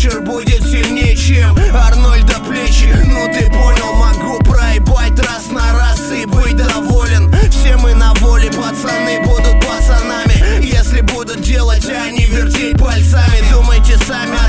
вечер будет сильнее, чем Арнольда плечи. Ну ты понял, могу проебать раз на раз и быть доволен. Все мы на воле, пацаны будут пацанами, если будут делать, а не вертеть пальцами. Думайте сами